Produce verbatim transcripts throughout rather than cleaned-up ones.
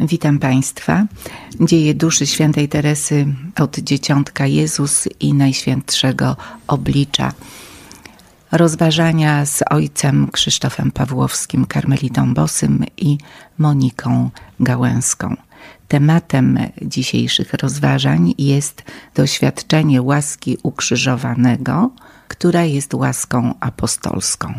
Witam Państwa. Dzieje duszy świętej Teresy od Dzieciątka Jezus i Najświętszego Oblicza. Rozważania z ojcem Krzysztofem Pawłowskim, karmelitą Bosym i Moniką Gałęską. Tematem dzisiejszych rozważań jest doświadczenie łaski ukrzyżowanego, która jest łaską apostolską.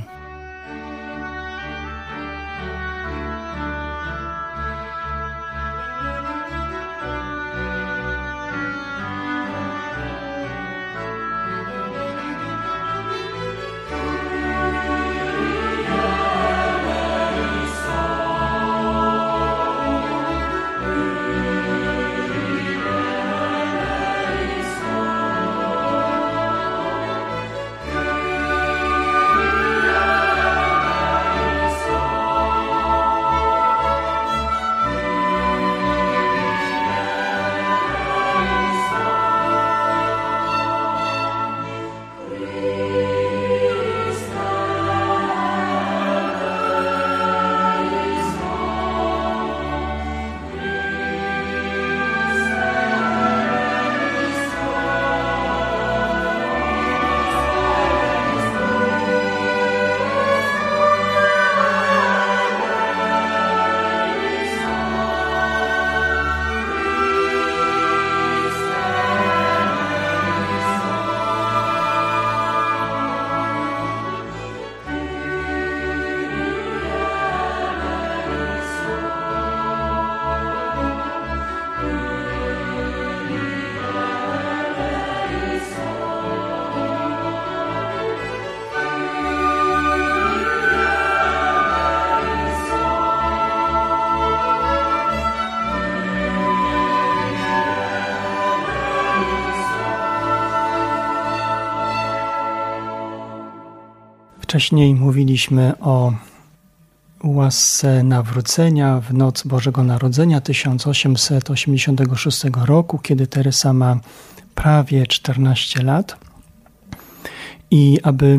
Wcześniej mówiliśmy o łasce nawrócenia w noc Bożego Narodzenia tysiąc osiemset osiemdziesiątego szóstego roku, kiedy Teresa ma prawie czternaście lat. I aby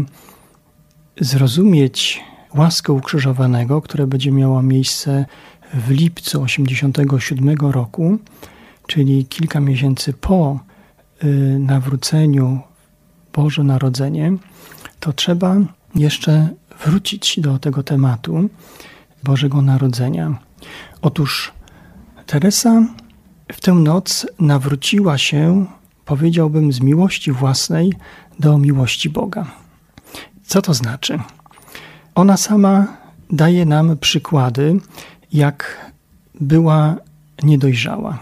zrozumieć łaskę ukrzyżowanego, która będzie miała miejsce w lipcu osiemdziesiątego siódmego roku, czyli kilka miesięcy po y, nawróceniu Boże Narodzenie, to trzeba jeszcze wrócić do tego tematu Bożego Narodzenia. Otóż Teresa w tę noc nawróciła się, powiedziałbym, z miłości własnej do miłości Boga. Co to znaczy? Ona sama daje nam przykłady, jak była niedojrzała.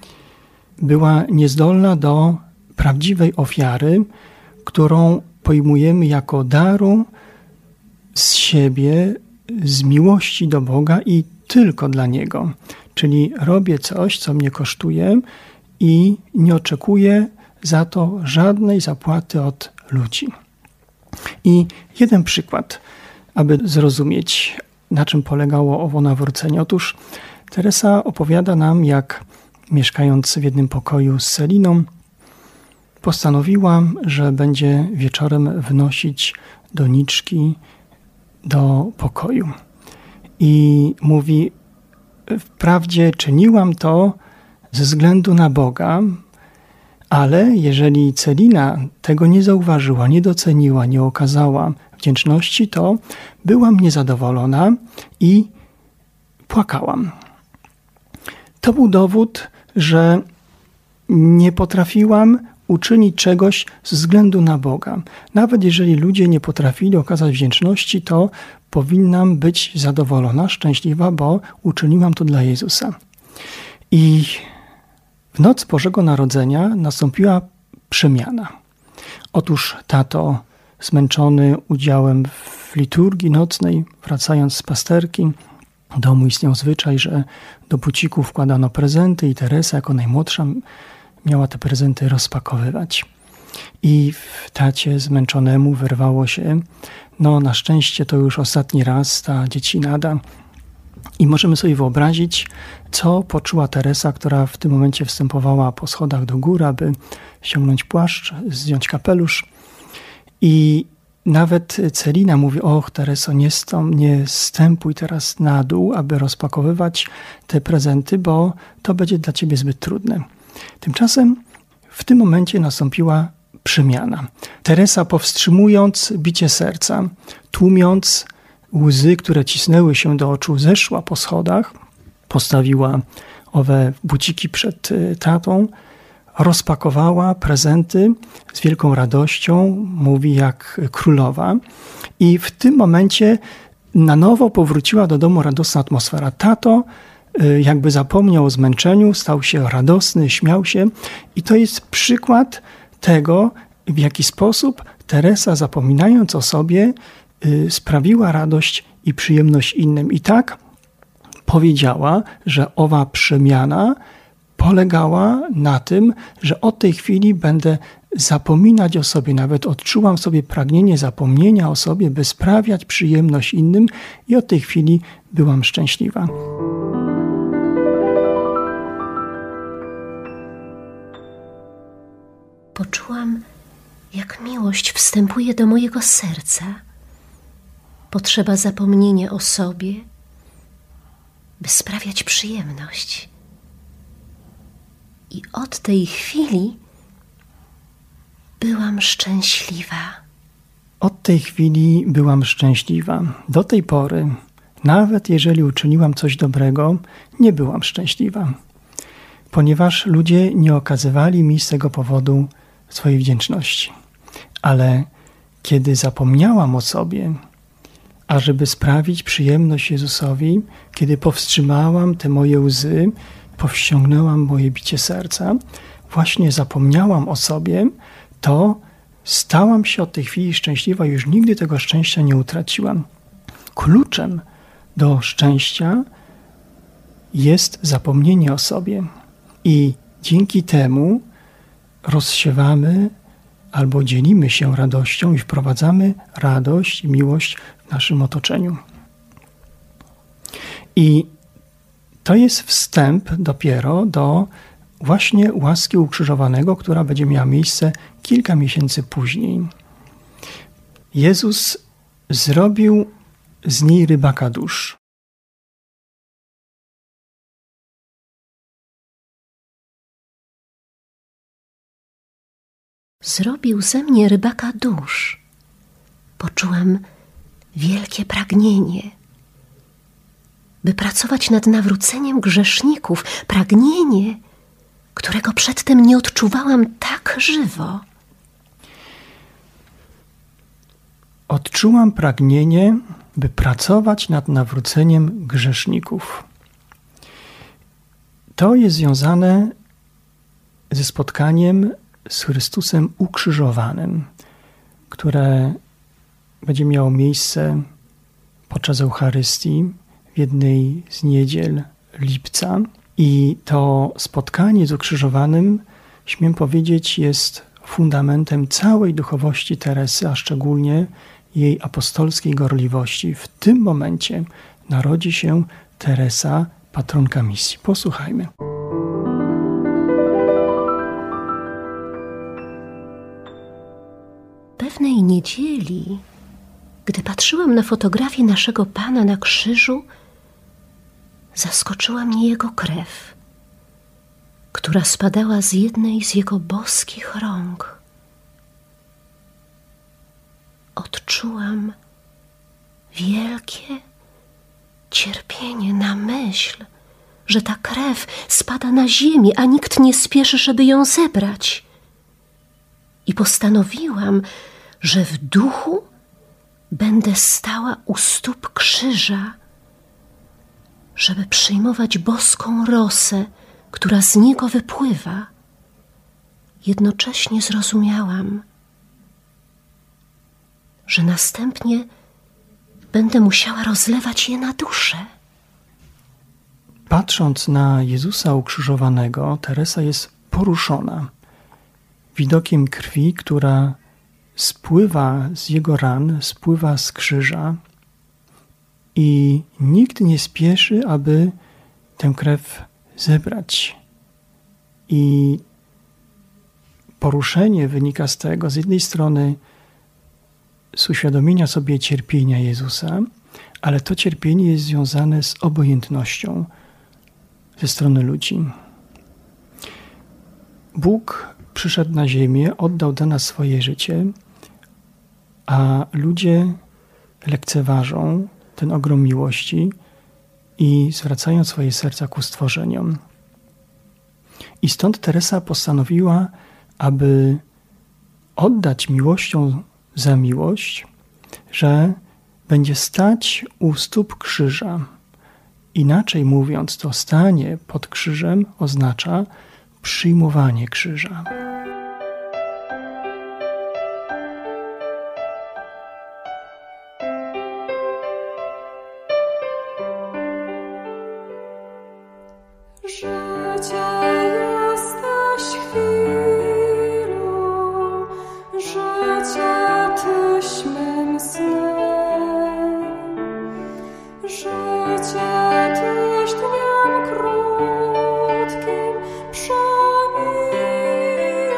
Była niezdolna do prawdziwej ofiary, którą pojmujemy jako daru z siebie, z miłości do Boga i tylko dla Niego. Czyli robię coś, co mnie kosztuje i nie oczekuję za to żadnej zapłaty od ludzi. I jeden przykład, aby zrozumieć, na czym polegało owo nawrócenie. Otóż Teresa opowiada nam, jak mieszkając w jednym pokoju z Celiną, postanowiła, że będzie wieczorem wnosić doniczki do pokoju. I mówi, wprawdzie czyniłam to ze względu na Boga, ale jeżeli Celina tego nie zauważyła, nie doceniła, nie okazała wdzięczności, to byłam niezadowolona i płakałam. To był dowód, że nie potrafiłam uczynić czegoś ze względu na Boga. Nawet jeżeli ludzie nie potrafili okazać wdzięczności, to powinnam być zadowolona, szczęśliwa, bo uczyniłam to dla Jezusa. I w noc Bożego Narodzenia nastąpiła przemiana. Otóż tato, zmęczony udziałem w liturgii nocnej, wracając z pasterki, w domu istniał zwyczaj, że do bucików wkładano prezenty i Teresa jako najmłodsza miała te prezenty rozpakowywać. I w tacie zmęczonemu wyrwało się, no na szczęście to już ostatni raz ta dziecinada. I możemy sobie wyobrazić, co poczuła Teresa, która w tym momencie wstępowała po schodach do góry, aby ściągnąć płaszcz, zdjąć kapelusz. I nawet Celina mówi: och, Tereso, nie, stąd, nie stępuj teraz na dół, aby rozpakowywać te prezenty, bo to będzie dla ciebie zbyt trudne. Tymczasem w tym momencie nastąpiła przemiana. Teresa, powstrzymując bicie serca, tłumiąc łzy, które cisnęły się do oczu, zeszła po schodach, postawiła owe buciki przed tatą, rozpakowała prezenty z wielką radością, mówi jak królowa. I w tym momencie na nowo powróciła do domu radosna atmosfera. Tato jakby zapomniał o zmęczeniu, stał się radosny, śmiał się. I to jest przykład tego, w jaki sposób Teresa, zapominając o sobie, sprawiła radość i przyjemność innym. I tak powiedziała, że owa przemiana polegała na tym, że od tej chwili będę zapominać o sobie. Nawet odczułam w sobie pragnienie zapomnienia o sobie, by sprawiać przyjemność innym, i od tej chwili byłam szczęśliwa. Poczułam, jak miłość wstępuje do mojego serca. Potrzeba zapomnienia o sobie, by sprawiać przyjemność. I od tej chwili byłam szczęśliwa. Od tej chwili byłam szczęśliwa. Do tej pory, nawet jeżeli uczyniłam coś dobrego, nie byłam szczęśliwa, ponieważ ludzie nie okazywali mi z tego powodu swojej wdzięczności. Ale kiedy zapomniałam o sobie, ażeby sprawić przyjemność Jezusowi, kiedy powstrzymałam te moje łzy, powściągnęłam moje bicie serca, właśnie zapomniałam o sobie, to stałam się od tej chwili szczęśliwa i już nigdy tego szczęścia nie utraciłam. Kluczem do szczęścia jest zapomnienie o sobie i dzięki temu rozsiewamy albo dzielimy się radością i wprowadzamy radość i miłość w naszym otoczeniu. I to jest wstęp dopiero do właśnie łaski ukrzyżowanego, która będzie miała miejsce kilka miesięcy później. Jezus zrobił z niej rybaka dusz. Zrobił ze mnie rybaka dusz. Poczułam wielkie pragnienie, by pracować nad nawróceniem grzeszników. Pragnienie, którego przedtem nie odczuwałam tak żywo. Odczułam pragnienie, by pracować nad nawróceniem grzeszników. To jest związane ze spotkaniem z Chrystusem ukrzyżowanym, które będzie miało miejsce podczas Eucharystii w jednej z niedziel lipca. I to spotkanie z ukrzyżowanym, śmiem powiedzieć, jest fundamentem całej duchowości Teresy, a szczególnie jej apostolskiej gorliwości. W tym momencie narodzi się Teresa, patronka misji. Posłuchajmy. Pewnej niedzieli, gdy patrzyłam na fotografię naszego Pana na krzyżu, zaskoczyła mnie Jego krew, która spadała z jednej z Jego boskich rąk. Odczułam wielkie cierpienie na myśl, że ta krew spada na ziemię, a nikt nie spieszy, żeby ją zebrać. I postanowiłam, że w duchu będę stała u stóp krzyża, żeby przyjmować boską rosę, która z niego wypływa. Jednocześnie zrozumiałam, że następnie będę musiała rozlewać je na duszę. Patrząc na Jezusa ukrzyżowanego, Teresa jest poruszona widokiem krwi, która spływa z Jego ran, spływa z krzyża i nikt nie spieszy, aby tę krew zebrać. I poruszenie wynika z tego, z jednej strony z uświadomienia sobie cierpienia Jezusa, ale to cierpienie jest związane z obojętnością ze strony ludzi. Bóg przyszedł na ziemię, oddał dla nas swoje życie, a ludzie lekceważą ten ogrom miłości i zwracają swoje serca ku stworzeniom. I stąd Teresa postanowiła, aby oddać miłością za miłość, że będzie stać u stóp krzyża. Inaczej mówiąc, to stanie pod krzyżem oznacza przyjmowanie krzyża. Życie tyś dniem krótkim, przemija.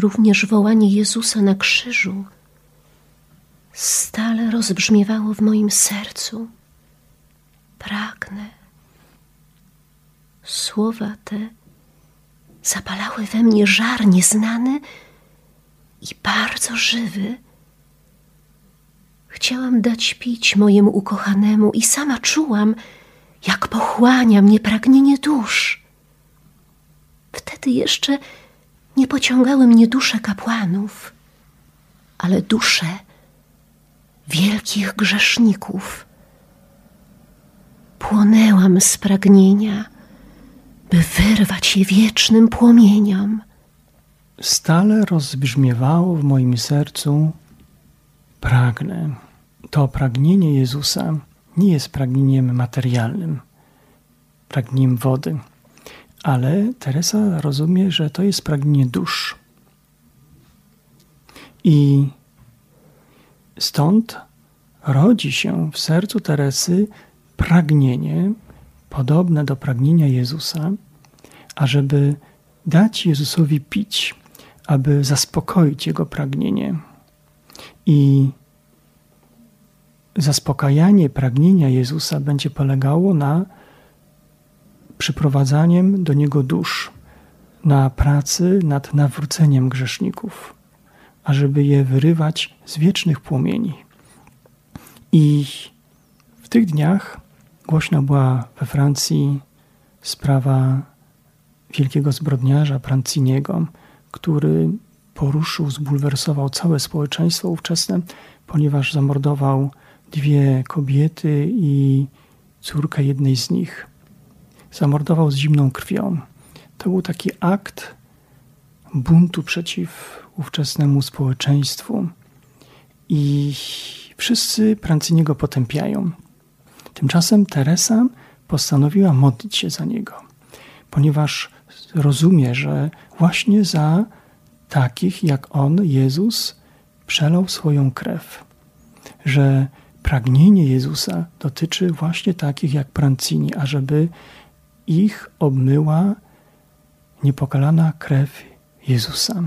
również wołanie Jezusa na krzyżu stale rozbrzmiewało w moim sercu. Pragnę. Słowa te zapalały we mnie żar nieznany i bardzo żywy. Chciałam dać pić mojemu ukochanemu i sama czułam, jak pochłania mnie pragnienie dusz. Wtedy jeszcze nie pociągały mnie dusze kapłanów, ale dusze wielkich grzeszników. Płonęłam z pragnienia, by wyrwać je wiecznym płomieniom. Stale rozbrzmiewało w moim sercu: pragnę. To pragnienie Jezusa nie jest pragnieniem materialnym, pragnieniem wody, ale Teresa rozumie, że to jest pragnienie dusz. I stąd rodzi się w sercu Teresy pragnienie podobne do pragnienia Jezusa, ażeby dać Jezusowi pić, aby zaspokoić Jego pragnienie. I zaspokajanie pragnienia Jezusa będzie polegało na przyprowadzaniem do Niego dusz, na pracy nad nawróceniem grzeszników, ażeby je wyrywać z wiecznych płomieni. I w tych dniach głośna była we Francji sprawa wielkiego zbrodniarza Pranciniego, który poruszył, zbulwersował całe społeczeństwo ówczesne, ponieważ zamordował dwie kobiety i córkę jednej z nich. Zamordował z zimną krwią. To był taki akt buntu przeciw ówczesnemu społeczeństwu. I wszyscy Pranciniego potępiają. Tymczasem Teresa postanowiła modlić się za niego, ponieważ rozumie, że właśnie za takich jak on, Jezus, przelał swoją krew. Że pragnienie Jezusa dotyczy właśnie takich jak Prancini, ażeby ich obmyła niepokalana krew Jezusa.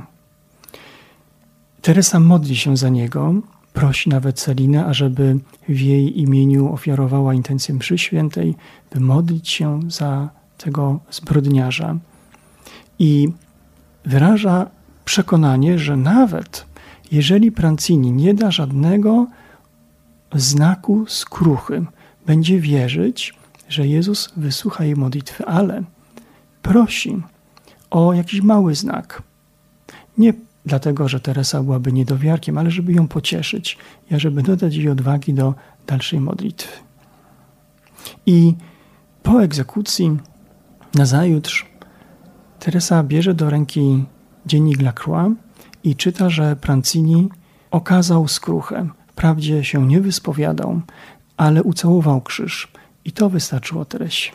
Teresa modli się za niego, prosi nawet Celinę, ażeby w jej imieniu ofiarowała intencję mszy świętej, by modlić się za tego zbrodniarza. I wyraża przekonanie, że nawet jeżeli Prancini nie da żadnego znaku skruchy, będzie wierzyć, że Jezus wysłucha jej modlitwy, ale prosi o jakiś mały znak. Nie dlatego, że Teresa byłaby niedowiarkiem, ale żeby ją pocieszyć i żeby dodać jej odwagi do dalszej modlitwy. I po egzekucji nazajutrz Teresa bierze do ręki dziennik Lacroix i czyta, że Prancini okazał skruchę. Wprawdzie się nie wyspowiadał, ale ucałował krzyż. I to wystarczyło Teresie.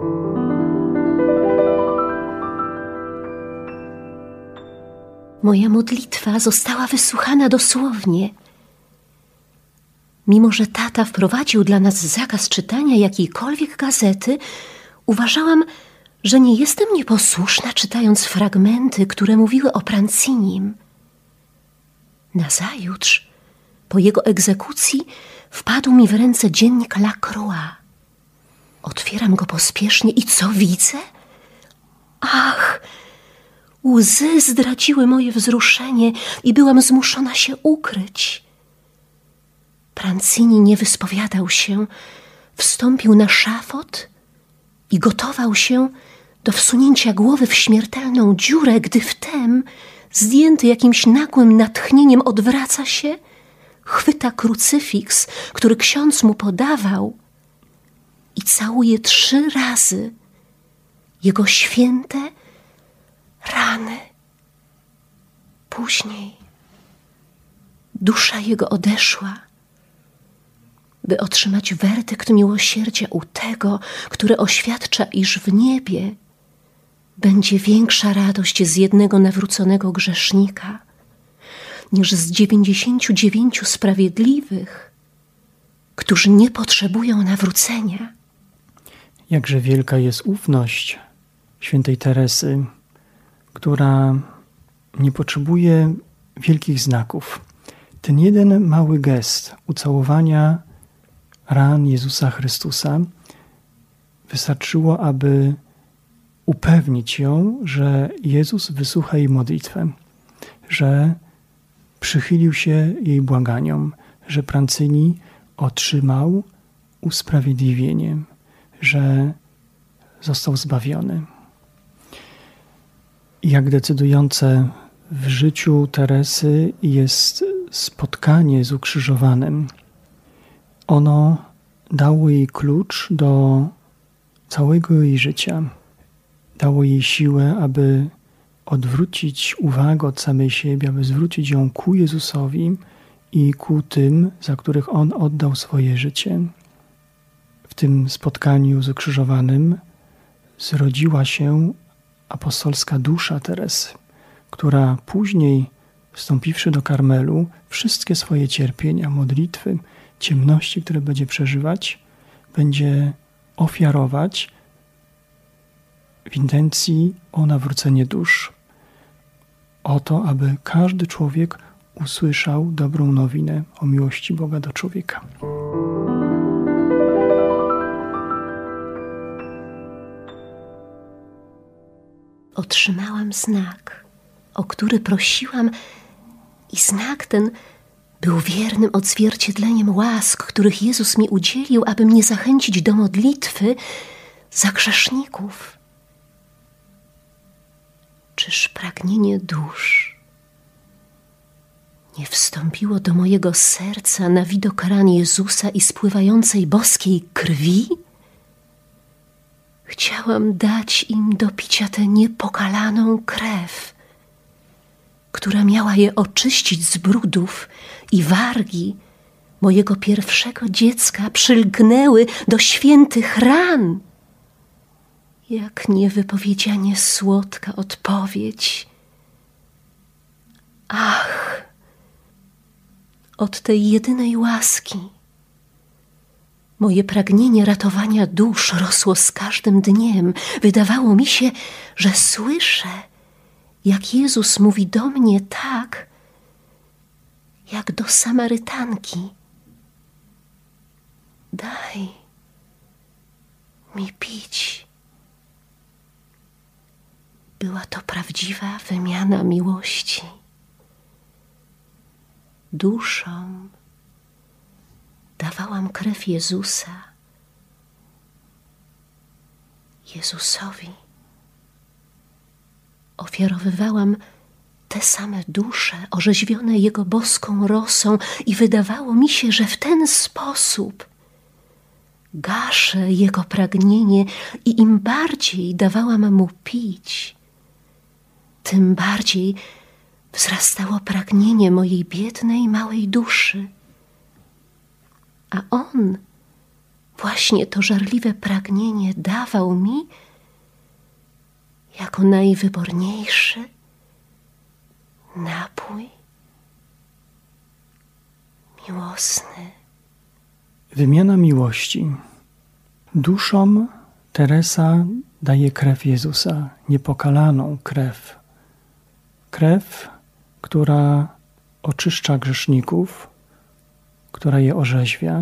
Moja modlitwa została wysłuchana dosłownie. Mimo że tata wprowadził dla nas zakaz czytania jakiejkolwiek gazety, uważałam, że nie jestem nieposłuszna, czytając fragmenty, które mówiły o Prancinim. Nazajutrz, po jego egzekucji, wpadł mi w ręce dziennik Lacroix. Otwieram go pospiesznie i co widzę? Ach! Łzy zdradziły moje wzruszenie i byłam zmuszona się ukryć. Prancini nie wyspowiadał się, wstąpił na szafot i gotował się do wsunięcia głowy w śmiertelną dziurę, gdy wtem, zdjęty jakimś nagłym natchnieniem, odwraca się, chwyta krucyfiks, który ksiądz mu podawał i całuje trzy razy jego święte rany. Później dusza jego odeszła, by otrzymać werdykt miłosierdzia u tego, który oświadcza, iż w niebie będzie większa radość z jednego nawróconego grzesznika niż z dziewięćdziesięciu dziewięciu sprawiedliwych, którzy nie potrzebują nawrócenia. Jakże wielka jest ufność świętej Teresy, która nie potrzebuje wielkich znaków. Ten jeden mały gest ucałowania ran Jezusa Chrystusa wystarczyło, aby upewnić ją, że Jezus wysłucha jej modlitwę, że przychylił się jej błaganiom, że Prancyni otrzymał usprawiedliwienie, że został zbawiony. Jak decydujące w życiu Teresy jest spotkanie z ukrzyżowanym. Ono dało jej klucz do całego jej życia. Dało jej siłę, aby odwrócić uwagę od samej siebie, aby zwrócić ją ku Jezusowi i ku tym, za których On oddał swoje życie. W tym spotkaniu z ukrzyżowanym zrodziła się apostolska dusza Teresy, która później, wstąpiwszy do Karmelu, wszystkie swoje cierpienia, modlitwy, ciemności, które będzie przeżywać, będzie ofiarować w intencji o nawrócenie dusz. O to, aby każdy człowiek usłyszał dobrą nowinę o miłości Boga do człowieka. Otrzymałam znak, o który prosiłam, i znak ten był wiernym odzwierciedleniem łask, których Jezus mi udzielił, aby mnie zachęcić do modlitwy za grzeszników. Czyż pragnienie dusz nie wstąpiło do mojego serca na widok ran Jezusa i spływającej boskiej krwi? Chciałam dać im do picia tę niepokalaną krew, która miała je oczyścić z brudów, i wargi mojego pierwszego dziecka przylgnęły do świętych ran. Jak niewypowiedzianie słodka odpowiedź. Ach, od tej jedynej łaski moje pragnienie ratowania dusz rosło z każdym dniem. Wydawało mi się, że słyszę, jak Jezus mówi do mnie tak, jak do Samarytanki. Daj mi pić. Była to prawdziwa wymiana miłości. Duszom dawałam krew Jezusa, Jezusowi. Ofiarowywałam te same dusze orzeźwione Jego boską rosą i wydawało mi się, że w ten sposób gaszę Jego pragnienie i im bardziej dawałam Mu pić, tym bardziej wzrastało pragnienie mojej biednej, małej duszy. A On właśnie to żarliwe pragnienie dawał mi jako najwyborniejszy napój miłosny. Wymiana miłości. Duszom Teresa daje krew Jezusa, niepokalaną krew. Krew, która oczyszcza grzeszników, która je orzeźwia,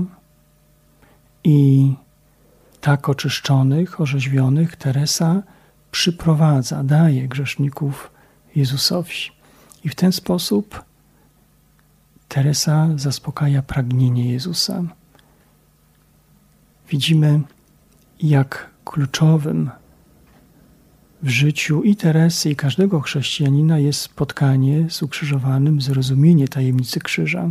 i tak oczyszczonych, orzeźwionych Teresa przyprowadza, daje grzeszników Jezusowi. I w ten sposób Teresa zaspokaja pragnienie Jezusa. Widzimy, jak kluczowym w życiu i Teresy, i każdego chrześcijanina jest spotkanie z ukrzyżowanym, zrozumienie tajemnicy krzyża.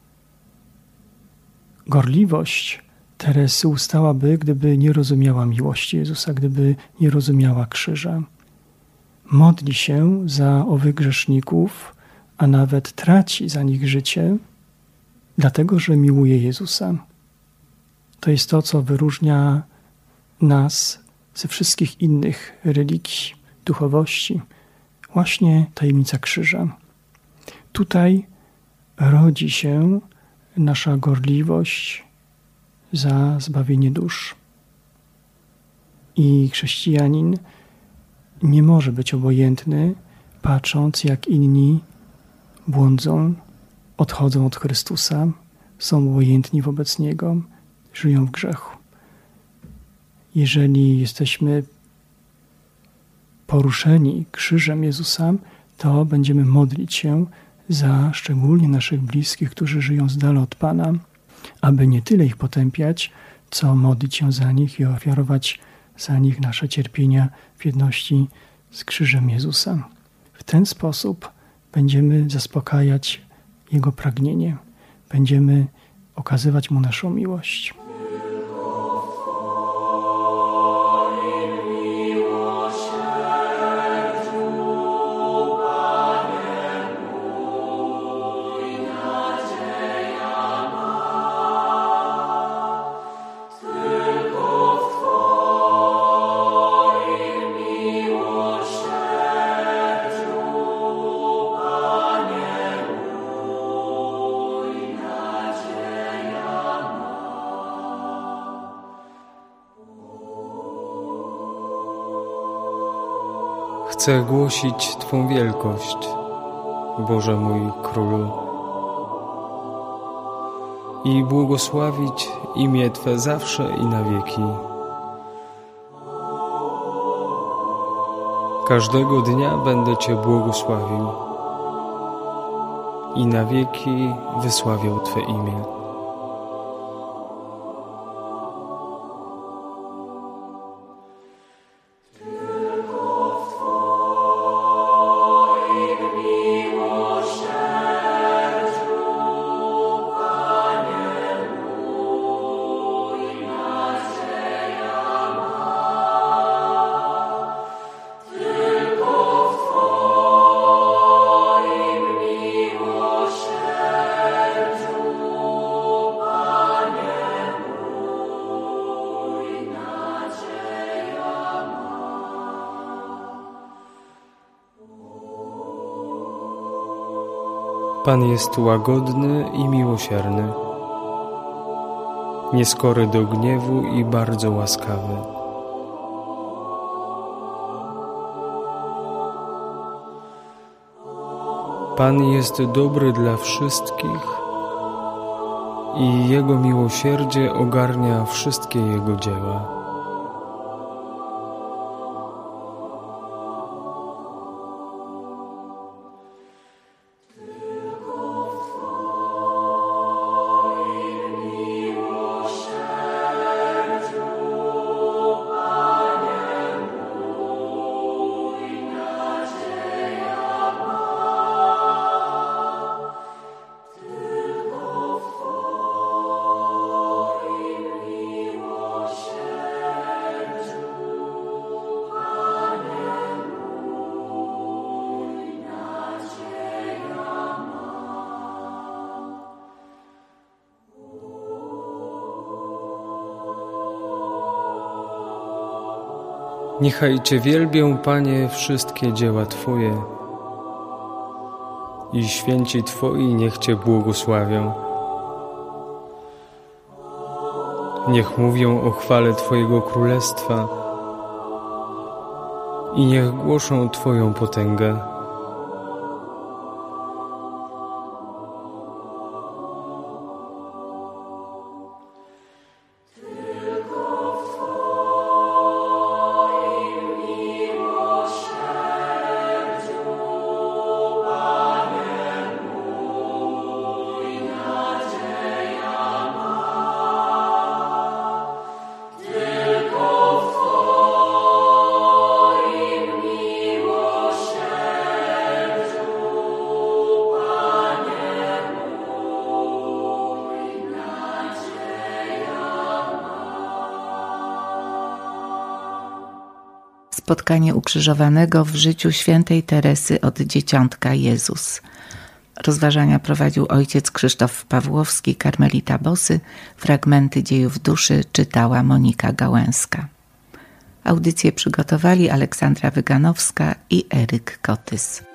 Gorliwość Teresy ustałaby, gdyby nie rozumiała miłości Jezusa, gdyby nie rozumiała krzyża. Modli się za owych grzeszników, a nawet traci za nich życie, dlatego że miłuje Jezusa. To jest to, co wyróżnia nas ze wszystkich innych religii, duchowości. Właśnie tajemnica krzyża. Tutaj rodzi się nasza gorliwość za zbawienie dusz. I chrześcijanin nie może być obojętny, patrząc, jak inni błądzą, odchodzą od Chrystusa, są obojętni wobec Niego, żyją w grzechu. Jeżeli jesteśmy poruszeni krzyżem Jezusa, to będziemy modlić się za szczególnie naszych bliskich, którzy żyją z dala od Pana, aby nie tyle ich potępiać, co modlić się za nich i ofiarować za nich nasze cierpienia w jedności z krzyżem Jezusa. W ten sposób będziemy zaspokajać Jego pragnienie, będziemy okazywać Mu naszą miłość. Chcę głosić Twą wielkość, Boże mój Królu, i błogosławić imię Twe zawsze i na wieki. Każdego dnia będę Cię błogosławił i na wieki wysławiał Twe imię. Pan jest łagodny i miłosierny, nieskory do gniewu i bardzo łaskawy. Pan jest dobry dla wszystkich i Jego miłosierdzie ogarnia wszystkie Jego dzieła. Niechaj Cię wielbią, Panie, wszystkie dzieła Twoje i święci Twoi niech Cię błogosławią. Niech mówią o chwale Twojego Królestwa i niech głoszą Twoją potęgę. Spotkanie ukrzyżowanego w życiu świętej Teresy od Dzieciątka Jezus. Rozważania prowadził ojciec Krzysztof Pawłowski, karmelita Bosy. Fragmenty Dziejów Duszy czytała Monika Gałęska. Audycję przygotowali Aleksandra Wyganowska i Eryk Kotys.